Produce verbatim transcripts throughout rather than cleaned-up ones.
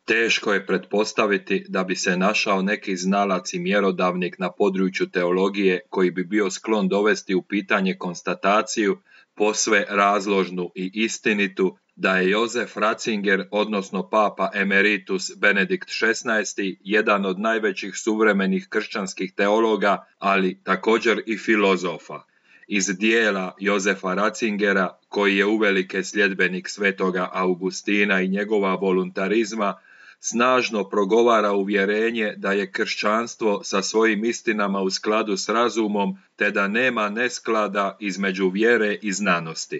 Teško je pretpostaviti da bi se našao neki znalac i mjerodavnik na području teologije koji bi bio sklon dovesti u pitanje konstataciju posve razložnu i istinitu da je Josef Ratzinger, odnosno papa emeritus Benedikt šesnaesti, jedan od najvećih suvremenih kršćanskih teologa, ali također i filozofa. Iz dijela Josefa Ratzingera, koji je uvelike sljedbenik svetoga Augustina i njegova voluntarizma, snažno progovara uvjerenje da je kršćanstvo sa svojim istinama u skladu s razumom, te da nema nesklada između vjere i znanosti.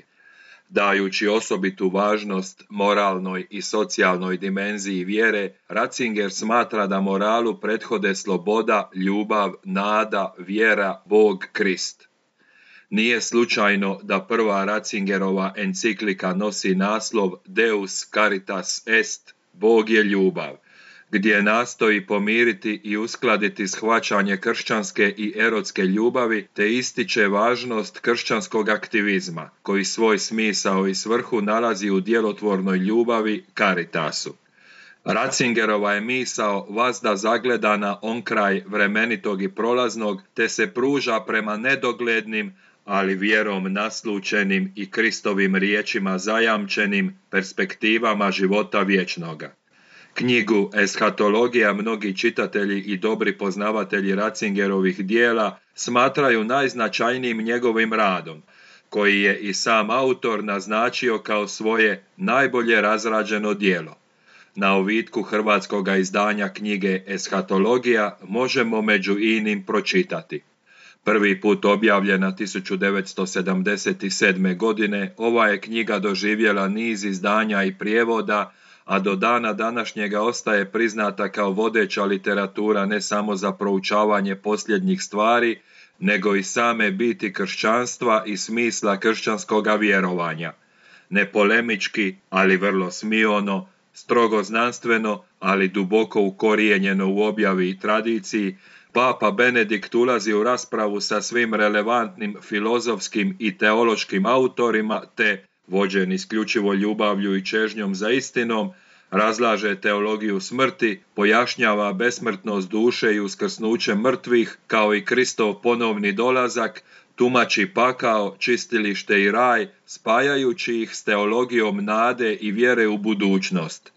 Dajući osobitu važnost moralnoj i socijalnoj dimenziji vjere, Ratzinger smatra da moralu prethode sloboda, ljubav, nada, vjera, Bog, Krist. Nije slučajno da prva Ratzingerova enciklika nosi naslov Deus Caritas Est, Bog je ljubav, gdje nastoji pomiriti i uskladiti shvaćanje kršćanske i erotske ljubavi te ističe važnost kršćanskog aktivizma, koji svoj smisao i svrhu nalazi u djelotvornoj ljubavi Caritasu. Ratzingerova je misao vazda zagledana onkraj vremenitog i prolaznog, te se pruža prema nedoglednim, ali vjerom naslučenim i Kristovim riječima zajamčenim perspektivama života vječnoga. Knjigu Eshatologija mnogi čitatelji i dobri poznavatelji Ratzingerovih dijela smatraju najznačajnijim njegovim radom, koji je i sam autor naznačio kao svoje najbolje razrađeno djelo. Na ovitku hrvatskoga izdanja knjige Eshatologija možemo među inim pročitati. Prvi put objavljena tisuću devetsto sedamdeset sedme. godine, ova je knjiga doživjela niz izdanja i prijevoda, a do dana današnjega ostaje priznata kao vodeća literatura ne samo za proučavanje posljednjih stvari, nego i same biti kršćanstva i smisla kršćanskoga vjerovanja. Nepolemički, ali vrlo smiono, strogo znanstveno, ali duboko ukorijenjeno u objavi i tradiciji, Papa Benedikt ulazi u raspravu sa svim relevantnim filozofskim i teološkim autorima te, vođen isključivo ljubavlju i čežnjom za istinom, razlaže teologiju smrti, pojašnjava besmrtnost duše i uskrsnuće mrtvih, kao i Kristov ponovni dolazak, tumači pakao, čistilište i raj, spajajući ih s teologijom nade i vjere u budućnost.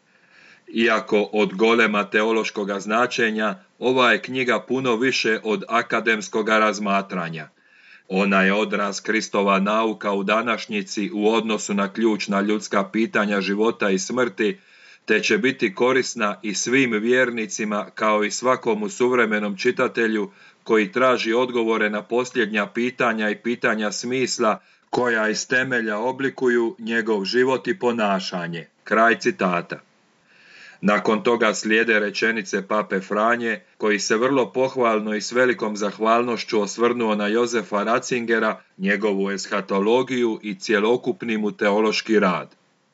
Iako od golema teološkoga značenja, ova je knjiga puno više od akademskoga razmatranja. Ona je odraz Kristova nauka u današnjici u odnosu na ključna ljudska pitanja života i smrti, te će biti korisna i svim vjernicima kao i svakomu suvremenom čitatelju koji traži odgovore na posljednja pitanja i pitanja smisla koja iz temelja oblikuju njegov život i ponašanje. Kraj citata. Nakon toga slijede rečenice pape Franje, koji se vrlo pohvalno i s velikom zahvalnošću osvrnuo na Josefa Ratzingera, njegovu eshatologiju i cjelokupni mu teološki rad.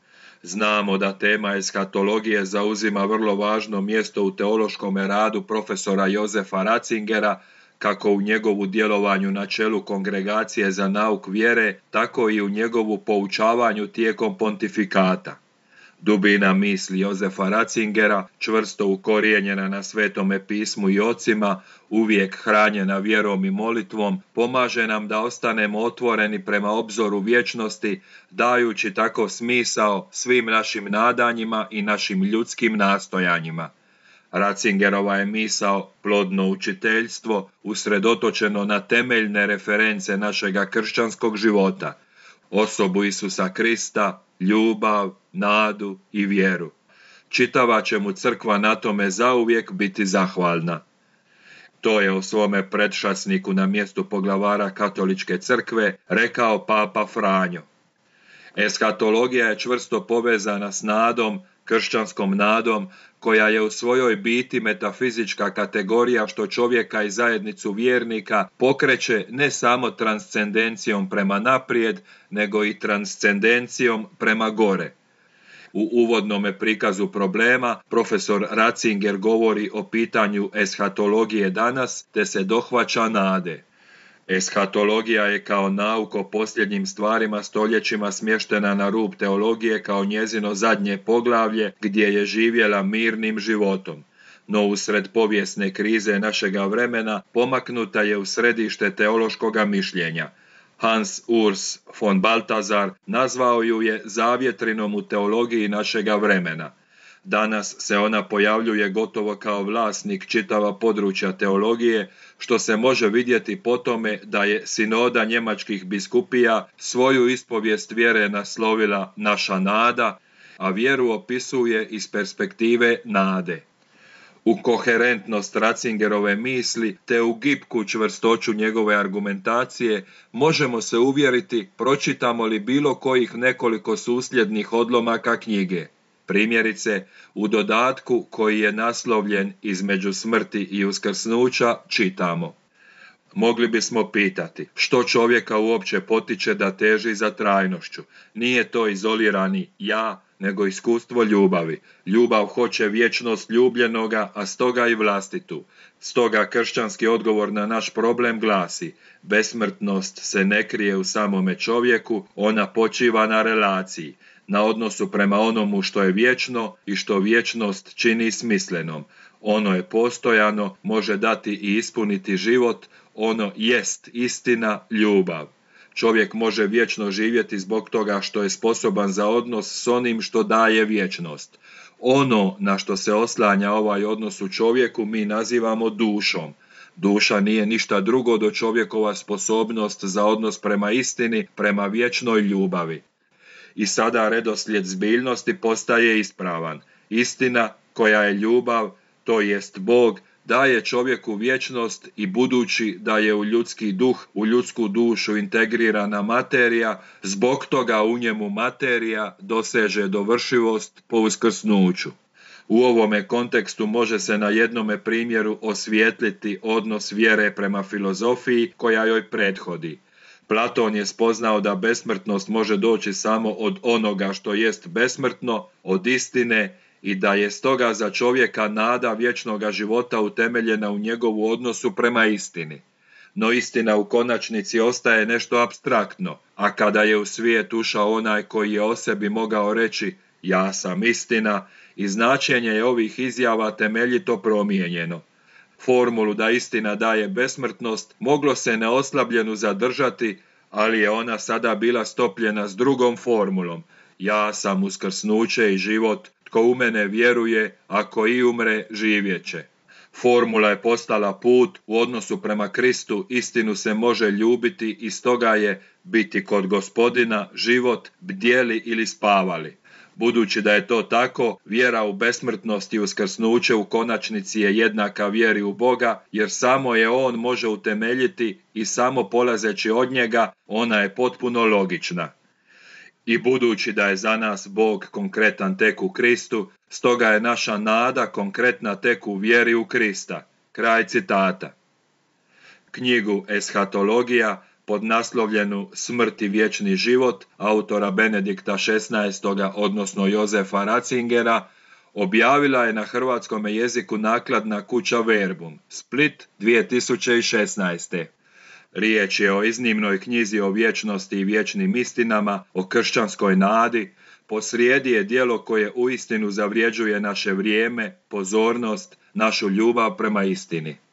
Znamo da tema eshatologije zauzima vrlo važno mjesto u teološkom radu profesora Josefa Ratzingera, kako u njegovu djelovanju na čelu Kongregacije za nauk vjere, tako i u njegovu poučavanju tijekom pontifikata. Dubina misli Josefa Ratzingera, čvrsto ukorijenjena na Svetome pismu i ocima, uvijek hranjena vjerom i molitvom, pomaže nam da ostanemo otvoreni prema obzoru vječnosti, dajući tako smisao svim našim nadanjima i našim ljudskim nastojanjima. Ratzingerova je misao plodno učiteljstvo, usredotočeno na temeljne reference našega kršćanskog života, osobu Isusa Krista, ljubav, nadu i vjeru. Čitava će mu crkva na tome zauvijek biti zahvalna. To je o svome predšasniku na mjestu poglavara katoličke crkve rekao papa Franjo. Eshatologija je čvrsto povezana s nadom, kršćanskom nadom, koja je u svojoj biti metafizička kategorija što čovjeka i zajednicu vjernika pokreće ne samo transcendencijom prema naprijed, nego i transcendencijom prema gore. U uvodnome prikazu problema profesor Ratzinger govori o pitanju eshatologije danas, te se dohvaća nade. Eshatologija je kao nauk o posljednjim stvarima stoljećima smještena na rub teologije kao njezino zadnje poglavlje gdje je živjela mirnim životom. No usred povijesne krize našega vremena pomaknuta je u središte teološkoga mišljenja. Hans Urs von Balthasar nazvao ju je zavjetrinom u teologiji našega vremena. Danas se ona pojavljuje gotovo kao vlasnik čitava područja teologije, što se može vidjeti po tome da je sinoda njemačkih biskupija svoju ispovijest vjere naslovila Naša nada, a vjeru opisuje iz perspektive nade. U koherentnost Ratzingerove misli te u gibku čvrstoću njegove argumentacije možemo se uvjeriti pročitamo li bilo kojih nekoliko susljednih odlomaka knjige. Primjerice, u dodatku koji je naslovljen Između smrti i uskrsnuća čitamo: mogli bismo pitati, što čovjeka uopće potiče da teži za trajnošću? Nije to izolirani ja, nego iskustvo ljubavi. Ljubav hoće vječnost ljubljenoga, a stoga i vlastitu. Stoga kršćanski odgovor na naš problem glasi: besmrtnost se ne krije u samome čovjeku, ona počiva na relaciji, na odnosu prema onomu što je vječno i što vječnost čini smislenom. Ono je postojano, može dati i ispuniti život, ono jest istina, ljubav. Čovjek može vječno živjeti zbog toga što je sposoban za odnos s onim što daje vječnost. Ono na što se oslanja ovaj odnos u čovjeku mi nazivamo dušom. Duša nije ništa drugo do čovjekova sposobnost za odnos prema istini, prema vječnoj ljubavi. I sada redoslijed zbiljnosti postaje ispravan. Istina, koja je ljubav, to jest Bog, daje čovjeku vječnost i budući da je u ljudski duh, u ljudsku dušu integrirana materija, zbog toga u njemu materija doseže dovršivost po uskrsnuću. U ovome kontekstu može se na jednome primjeru osvijetliti odnos vjere prema filozofiji koja joj prethodi. Platon je spoznao da besmrtnost može doći samo od onoga što jest besmrtno, od istine, i da je stoga za čovjeka nada vječnoga života utemeljena u njegovu odnosu prema istini. No istina u konačnici ostaje nešto apstraktno, a kada je u svijet ušao onaj koji je o sebi mogao reći ja sam istina, i značenje je ovih izjava temeljito promijenjeno. Formulu da istina daje besmrtnost moglo se neoslabljenu zadržati, ali je ona sada bila stopljena s drugom formulom: ja sam uskrsnuće i život, tko u mene vjeruje, ako i umre, živjet će. Formula je postala put, u odnosu prema Kristu istinu se može ljubiti i stoga je biti kod Gospodina život, bdjeli ili spavali. Budući da je to tako, vjera u besmrtnost i uskrsnuće u konačnici je jednaka vjeri u Boga, jer samo je On može utemeljiti i samo polazeći od njega, ona je potpuno logična. I budući da je za nas Bog konkretan tek u Kristu, stoga je naša nada konkretna tek u vjeri u Krista. Kraj citata. Knjigu Eshatologija podnaslovljenu Smrt i vječni život autora Benedikta šesnaestog. odnosno Jozefa Ratzingera objavila je na hrvatskom jeziku nakladna kuća Verbum, Split, dvije tisuće šesnaeste. Riječ je o iznimnoj knjizi o vječnosti i vječnim istinama, o kršćanskoj nadi. Posrijedi je djelo koje uistinu zavređuje naše vrijeme, pozornost, našu ljubav prema istini.